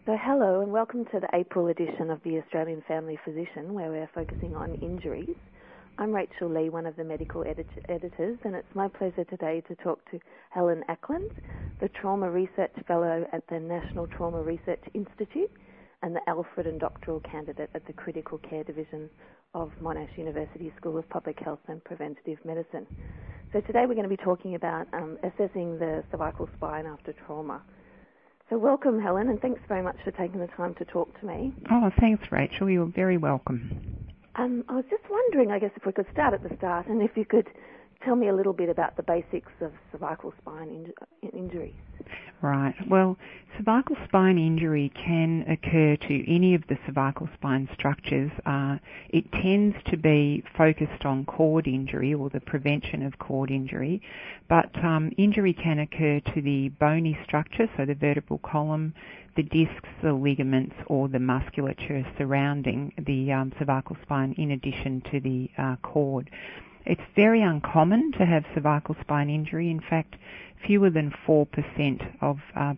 So hello and welcome to the April edition of the Australian Family Physician, where we're focusing on injuries. I'm Rachel Lee, one of the medical editors, and it's my pleasure today to talk to Helen Ackland, the Trauma Research Fellow at the National Trauma Research Institute and the Alfred and Doctoral Candidate at the Critical Care Division of Monash University School of Public Health and Preventative Medicine. So today we're going to be talking about assessing the cervical spine after trauma. So welcome, Helen, and thanks very much for taking the time to talk to me. Oh, thanks, Rachel. You're very welcome. I was just wondering, I guess, if we could start at the start, and if you could tell me a little bit about the basics of cervical spine injuries. Right. Well, cervical spine injury can occur to any of the cervical spine structures. It tends to be focused on cord injury or the prevention of cord injury, but injury can occur to the bony structure, so the vertebral column, the discs, the ligaments, or the musculature surrounding the cervical spine in addition to the cord. It's very uncommon to have cervical spine injury. In fact, fewer than 4% of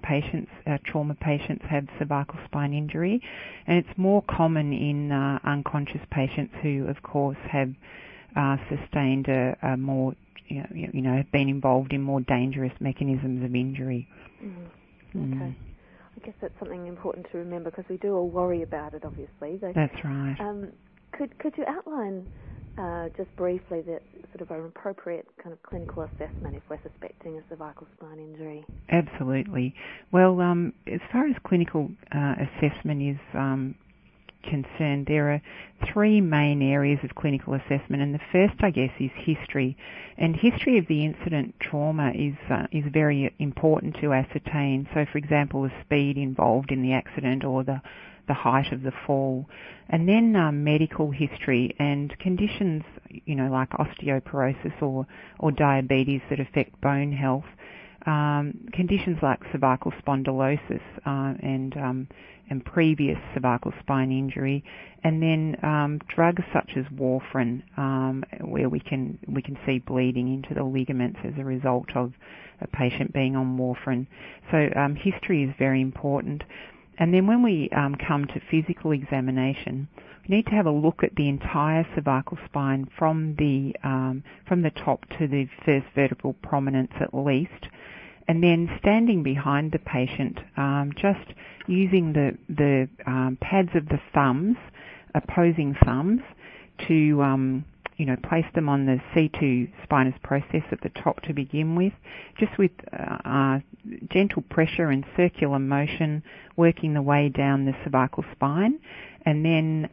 trauma patients have cervical spine injury, and it's more common in unconscious patients who, of course, have sustained a more, have been involved in more dangerous mechanisms of injury. Okay. I guess that's something important to remember because we do all worry about it, obviously. That's right. Could you outline just briefly the sort of an appropriate kind of clinical assessment if we're suspecting a cervical spine injury? Absolutely. Well, as far as clinical assessment is concerned, there are three main areas of clinical assessment, and the first, I guess, is history. And history of the incident trauma is very important to ascertain. So, for example, the speed involved in the accident or the height of the fall. And then medical history and conditions, like osteoporosis or diabetes that affect bone health, conditions like cervical spondylosis and previous cervical spine injury, and then drugs such as warfarin, where we can see bleeding into the ligaments as a result of a patient being on warfarin. So history is very important. And then when we come to physical examination, we need to have a look at the entire cervical spine from the top to the first vertebral prominence at least, and then standing behind the patient, just using the pads of the thumbs, opposing thumbs, to place them on the C2 spinous process at the top to begin with, just with gentle pressure and circular motion, working the way down the cervical spine, and then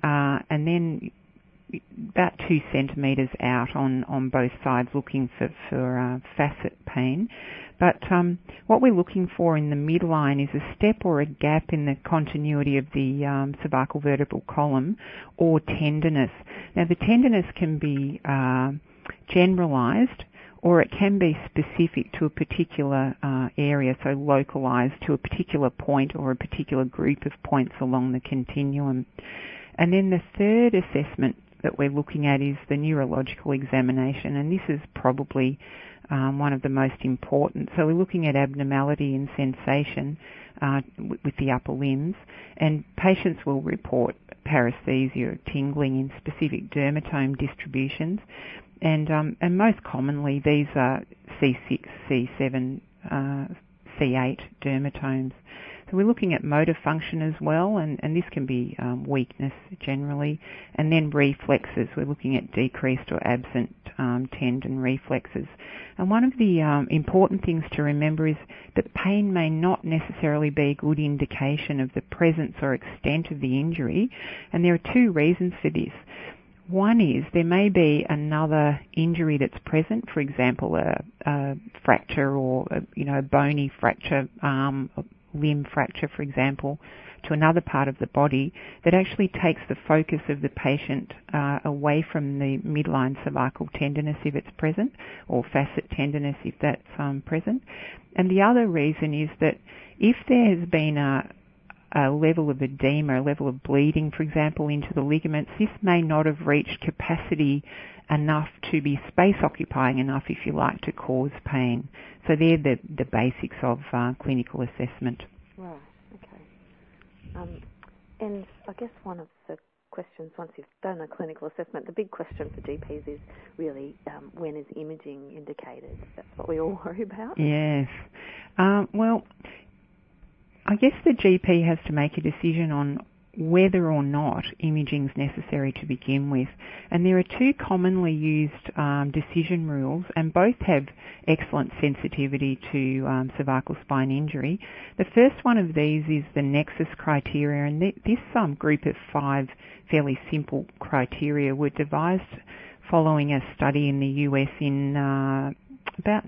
about 2 centimetres out on both sides, looking for facet pain. But what we're looking for in the midline is a step or a gap in the continuity of the cervical vertebral column or tenderness. Now, the tenderness can be generalised, or it can be specific to a particular area, so localised to a particular point or a particular group of points along the continuum. And then the third assessment that we're looking at is the neurological examination, and this is probably one of the most important. So we're looking at abnormality in sensation with the upper limbs, and patients will report paresthesia or tingling in specific dermatome distributions, and most commonly these are C6, C7, C8 dermatomes. So we're looking at motor function as well, and this can be weakness generally, and then reflexes. We're looking at decreased or absent tendon reflexes. And one of the important things to remember is that pain may not necessarily be a good indication of the presence or extent of the injury, and there are two reasons for this. One is there may be another injury that's present, for example, a fracture or a bony fracture, limb fracture, for example, to another part of the body that actually takes the focus of the patient away from the midline cervical tenderness if it's present, or facet tenderness if that's present. And the other reason is that if there has been a level of edema, a level of bleeding, for example, into the ligaments, this may not have reached capacity enough to be space occupying enough, if you like, to cause pain. So they're the basics of clinical assessment. Right, okay. And I guess one of the questions, once you've done a clinical assessment, the big question for GPs is really when is imaging indicated? That's what we all worry about. Yes. Well, I guess the GP has to make a decision on whether or not imaging is necessary to begin with. And there are two commonly used decision rules, and both have excellent sensitivity to cervical spine injury. The first one of these is the Nexus criteria, and this group of 5 fairly simple criteria were devised following a study in the US in about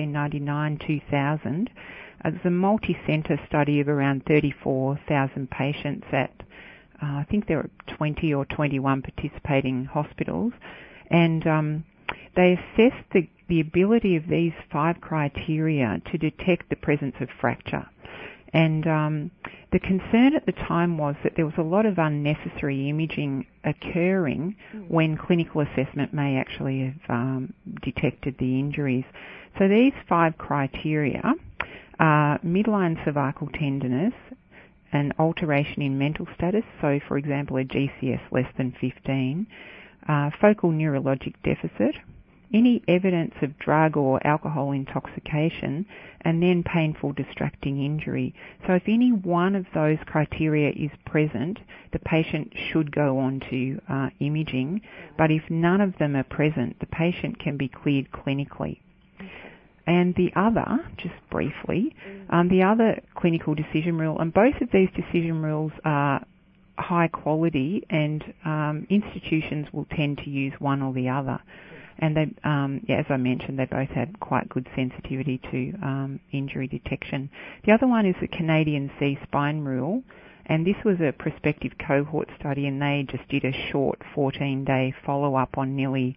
1999-2000. It was a multi-centre study of around 34,000 patients at I think there were 20 or 21 participating hospitals, and they assessed the ability of these 5 criteria to detect the presence of fracture. And the concern at the time was that there was a lot of unnecessary imaging occurring when clinical assessment may actually have detected the injuries. So these 5 criteria are midline cervical tenderness, an alteration in mental status, so for example a GCS less than 15, focal neurologic deficit, any evidence of drug or alcohol intoxication, and then painful distracting injury. So if any one of those criteria is present, the patient should go on to imaging, but if none of them are present, the patient can be cleared clinically. And the other, just briefly, the other clinical decision rule, and both of these decision rules are high quality, and institutions will tend to use one or the other. And they, as I mentioned, they both had quite good sensitivity to injury detection. The other one is the Canadian C-spine rule, and this was a prospective cohort study, and they just did a short 14-day follow-up on nearly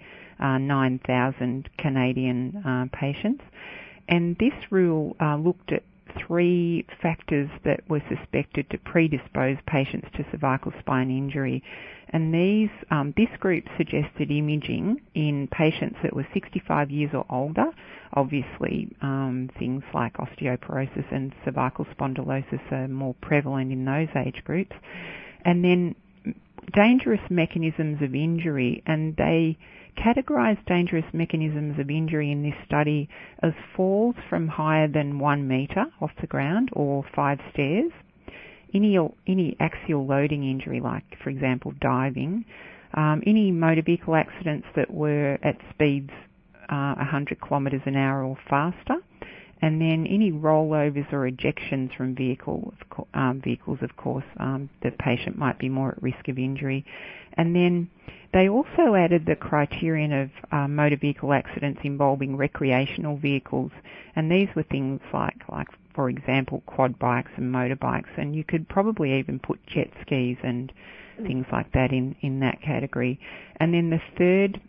9,000 Canadian patients. And this rule looked at 3 factors that were suspected to predispose patients to cervical spine injury. And this group suggested imaging in patients that were 65 years or older, obviously things like osteoporosis and cervical spondylosis are more prevalent in those age groups, and then dangerous mechanisms of injury, and they categorised dangerous mechanisms of injury in this study as falls from higher than 1 metre off the ground or 5 stairs, any axial loading injury, like for example diving, any motor vehicle accidents that were at speeds 100 kilometres an hour or faster, and then any rollovers or ejections from vehicles, of course, the patient might be more at risk of injury. And then they also added the criterion of motor vehicle accidents involving recreational vehicles, and these were things like for example, quad bikes and motorbikes, and you could probably even put jet skis and things like that in that category. And then the third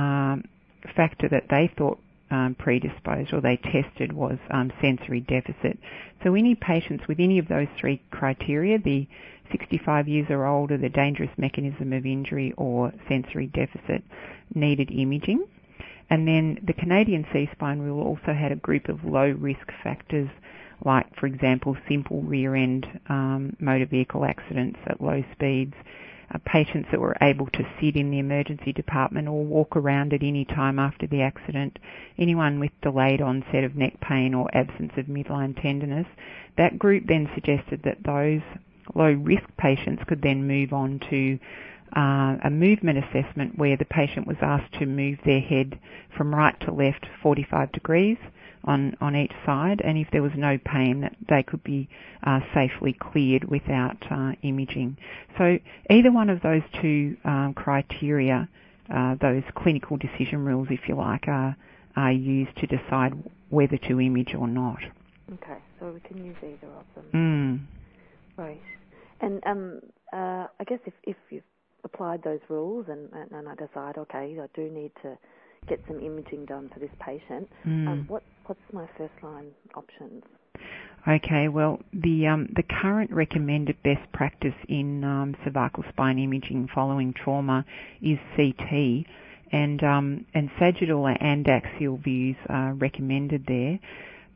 factor that they thought predisposed or they tested was sensory deficit. So any patients with any of those 3 criteria, the 65 years or older, the dangerous mechanism of injury, or sensory deficit, needed imaging. And then the Canadian C-spine rule also had a group of low-risk factors, like, for example, simple rear-end motor vehicle accidents at low speeds, patients that were able to sit in the emergency department or walk around at any time after the accident, anyone with delayed onset of neck pain or absence of midline tenderness. That group then suggested that those low-risk patients could then move on to a movement assessment where the patient was asked to move their head from right to left 45 degrees on each side, and if there was no pain, that they could be safely cleared without imaging. So either one of those 2 criteria, those clinical decision rules, if you like, are used to decide whether to image or not. Okay, so we can use either of them. Right. And I guess if you've applied those rules and I decide, okay, I do need to get some imaging done for this patient, what's my first line options? Okay, well, the current recommended best practice in cervical spine imaging following trauma is CT, and sagittal and axial views are recommended there.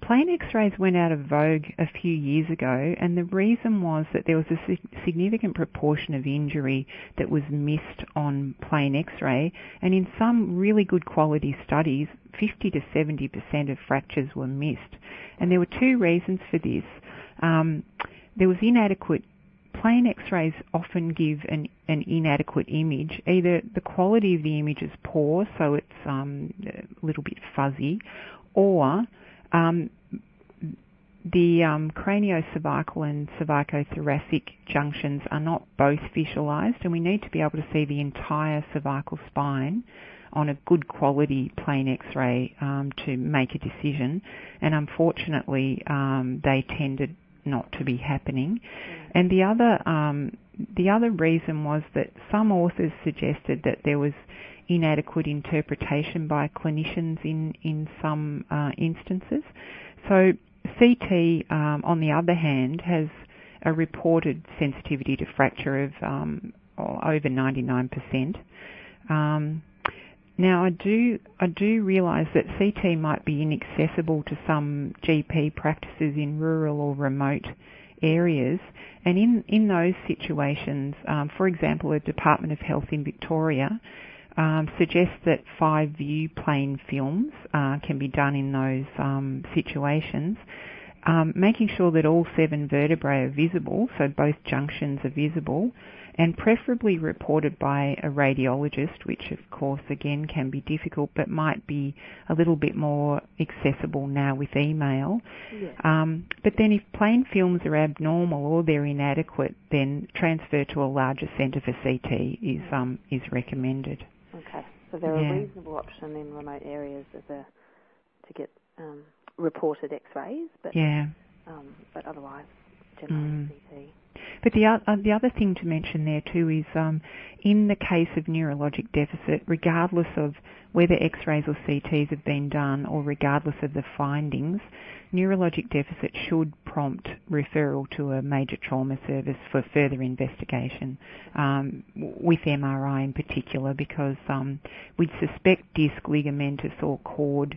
plain X-rays went out of vogue a few years ago, and the reason was that there was a significant proportion of injury that was missed on plain X-ray, and in some really good quality studies, 50 to 70% of fractures were missed. And there were two reasons for this. There was inadequate. Plain X-rays often give an inadequate image. Either the quality of the image is poor, so it's a little bit fuzzy, or the craniocervical and cervicothoracic junctions are not both visualised, and we need to be able to see the entire cervical spine on a good quality plain X-ray to make a decision. And unfortunately, they tended not to be happening. And the other reason was that some authors suggested that there was inadequate interpretation by clinicians in some instances. So CT, on the other hand, has a reported sensitivity to fracture of over 99%. Now, I do realise that CT might be inaccessible to some GP practices in rural or remote areas, and in those situations, for example, a Department of Health in Victoria suggests that 5-view plain films can be done in those situations, making sure that all 7 vertebrae are visible, so both junctions are visible, and preferably reported by a radiologist, which of course again can be difficult but might be a little bit more accessible now with email. Yeah. But then if plain films are abnormal or they're inadequate, then transfer to a larger centre for CT is recommended. Okay, so they're a reasonable option in remote areas to get reported X-rays, but otherwise generally CT. But the other thing to mention there too is in the case of neurologic deficit, regardless of whether X-rays or CTs have been done or regardless of the findings, neurologic deficit should prompt referral to a major trauma service for further investigation, with MRI in particular, because we'd suspect disc, ligamentous or cord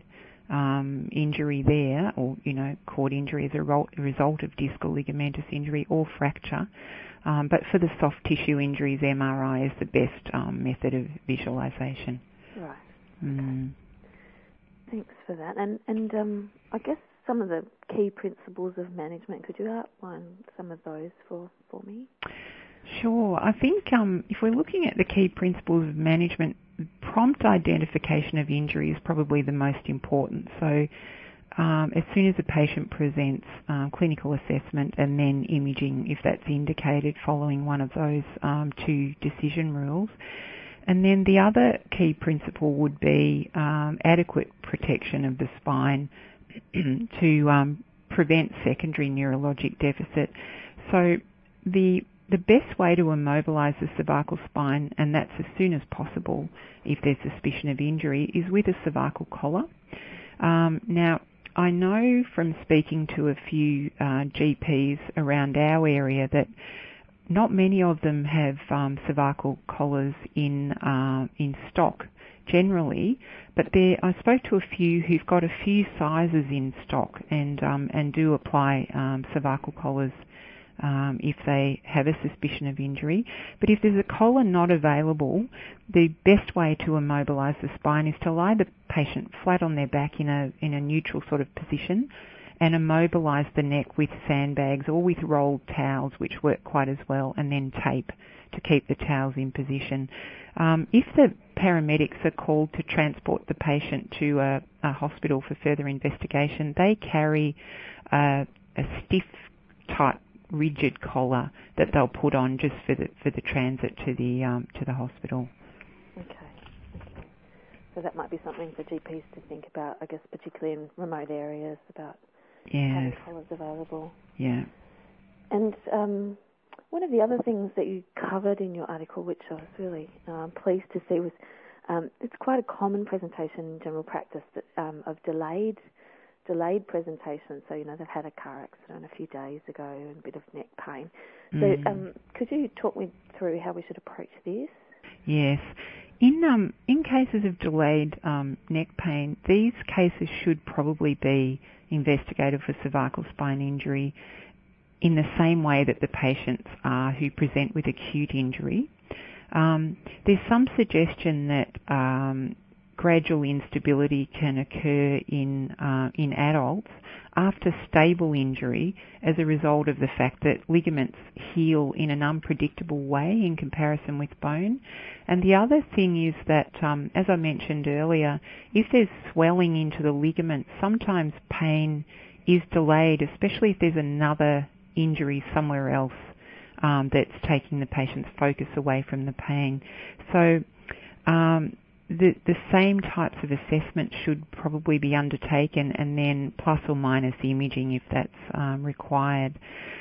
injury there, or cord injury as a result of disc or ligamentous injury or fracture. But for the soft tissue injuries, MRI is the best method of visualisation. Right. Okay. Thanks for that. And I guess some of the key principles of management, could you outline some of those for me? Sure. I think if we're looking at the key principles of management, prompt identification of injury is probably the most important. So as soon as a patient presents, clinical assessment and then imaging if that's indicated, following one of those 2 decision rules. And then the other key principle would be adequate protection of the spine to prevent secondary neurologic deficit. So the best way to immobilise the cervical spine, and that's as soon as possible if there's suspicion of injury, is with a cervical collar. Now, I know from speaking to a few GPs around our area that not many of them have cervical collars in stock generally, but I spoke to a few who've got a few sizes in stock and do apply cervical collars if they have a suspicion of injury. But if there's a collar not available, the best way to immobilise the spine is to lie the patient flat on their back in a neutral sort of position and immobilise the neck with sandbags or with rolled towels, which work quite as well, and then tape to keep the towels in position. If the paramedics are called to transport the patient to a hospital for further investigation, they carry a stiff, tight, rigid collar that they'll put on just for the transit to the hospital. Okay. So that might be something for GPs to think about, I guess, particularly in remote areas, about having collars available. Yeah. And one of the other things that you covered in your article, which I was really pleased to see, was it's quite a common presentation in general practice of delayed presentation. So, they've had a car accident a few days ago and a bit of neck pain. So could you talk me through how we should approach this? Yes. In cases of delayed neck pain, these cases should probably be investigated for cervical spine injury in the same way that the patients are who present with acute injury. There's some suggestion that gradual instability can occur in adults after stable injury as a result of the fact that ligaments heal in an unpredictable way in comparison with bone. And the other thing is that, as I mentioned earlier, if there's swelling into the ligament, sometimes pain is delayed, especially if there's another injury somewhere else that's taking the patient's focus away from the pain. So the same types of assessment should probably be undertaken, and then plus or minus imaging if that's required.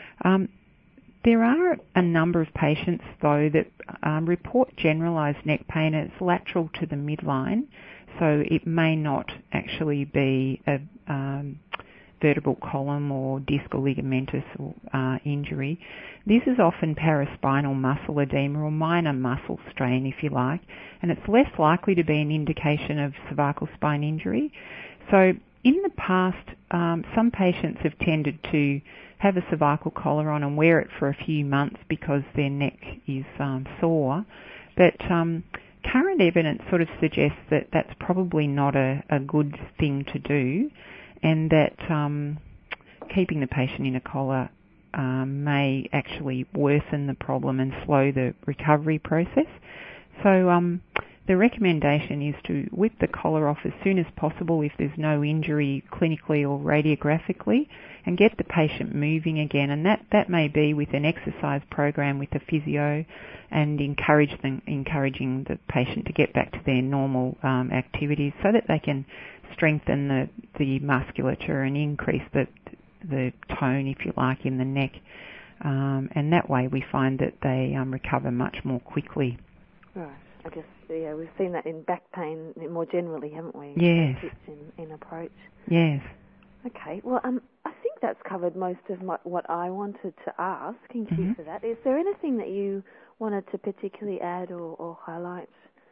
There are a number of patients, though, that report generalised neck pain. It's lateral to the midline, so it may not actually be a vertebral column or disc or ligamentous injury. This is often paraspinal muscle edema or minor muscle strain, if you like, and it's less likely to be an indication of cervical spine injury. So in the past, some patients have tended to have a cervical collar on and wear it for a few months because their neck is sore, but current evidence sort of suggests that that's probably not a good thing to do, and that keeping the patient in a collar may actually worsen the problem and slow the recovery process. So the recommendation is to whip the collar off as soon as possible if there's no injury clinically or radiographically, and get the patient moving again. And that may be with an exercise program with a physio, and encouraging the patient to get back to their normal activities so that they can strengthen the musculature and increase the tone, if you like, in the neck. And that way we find that they recover much more quickly. Right. I guess, yeah, we've seen that in back pain more generally, haven't we? Yes. In approach. Yes. Okay. Well, I think that's covered most of what I wanted to ask. Thank you for that. Is there anything that you wanted to particularly add or highlight?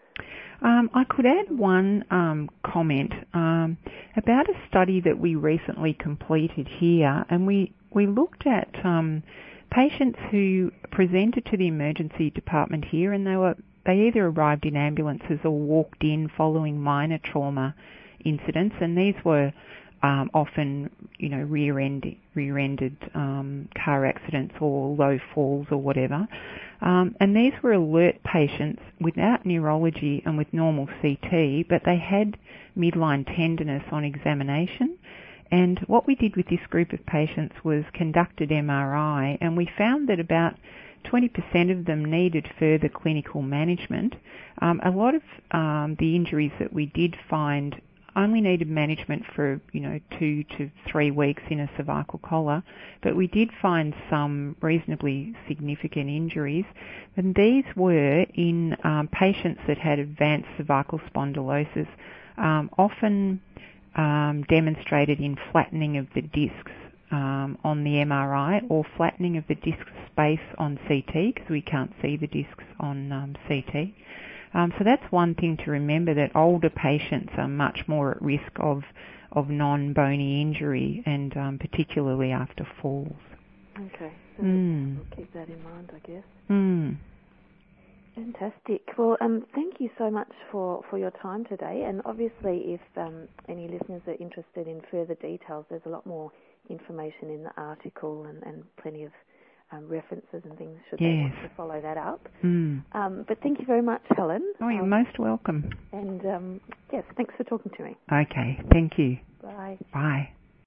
I could add one comment about a study that we recently completed here, and we looked at patients who presented to the emergency department here, and they either arrived in ambulances or walked in following minor trauma incidents, and these were often, rear-ended car accidents or low falls or whatever. And these were alert patients without neurology and with normal CT, but they had midline tenderness on examination. And what we did with this group of patients was conducted MRI, and we found that about 20% of them needed further clinical management. A lot of the injuries that we did find only needed management for 2 to 3 weeks in a cervical collar, but we did find some reasonably significant injuries, and these were in patients that had advanced cervical spondylosis, often demonstrated in flattening of the discs on the MRI, or flattening of the disc space on CT, because we can't see the discs on CT. So that's one thing to remember, that older patients are much more at risk of non-bony injury, and particularly after falls. Okay, so we'll keep that in mind, I guess. Fantastic. Well, thank you so much for your time today. And obviously, if any listeners are interested in further details, there's a lot more information in the article and plenty of references and things should they want to follow that up. But thank you very much, Helen. Oh, you're most welcome. And yes, thanks for talking to me. Okay, thank you. Bye. Bye.